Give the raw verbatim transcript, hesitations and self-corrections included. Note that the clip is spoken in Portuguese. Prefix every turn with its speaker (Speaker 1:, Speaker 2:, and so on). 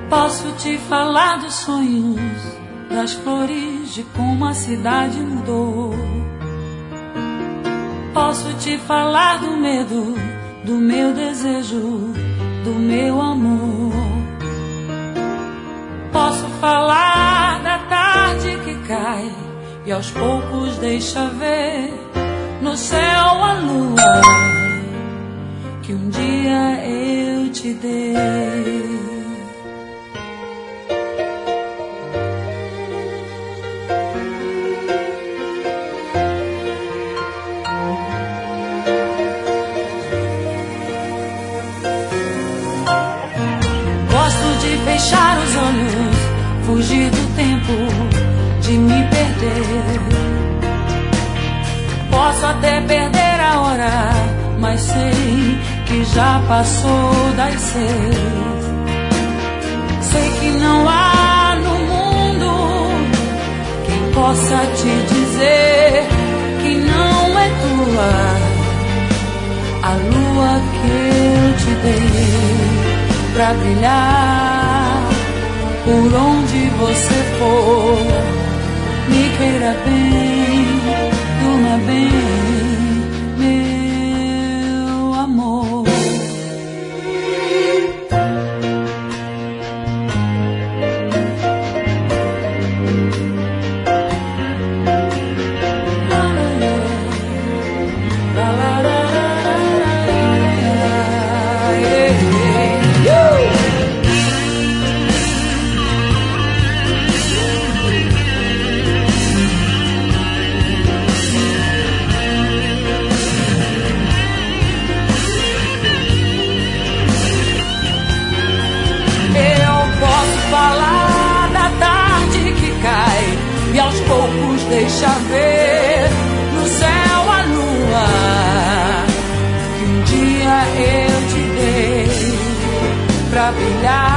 Speaker 1: Posso te falar dos sonhos, das flores, de como a cidade mudou. Posso te falar do medo, do meu desejo, do meu amor. Posso falar da tarde que cai e aos poucos deixa ver no céu a lua que um dia eu te dei. Fechar os olhos, fugir do tempo, de me perder. Posso até perder a hora, mas sei que já passou das seis. Sei que não há no mundo quem possa te dizer que não é tua a lua que eu te dei pra brilhar. Por onde você for, me queira bem, durma bem, meu amor. E aos poucos deixa ver no céu a lua que um dia eu te dei pra brilhar.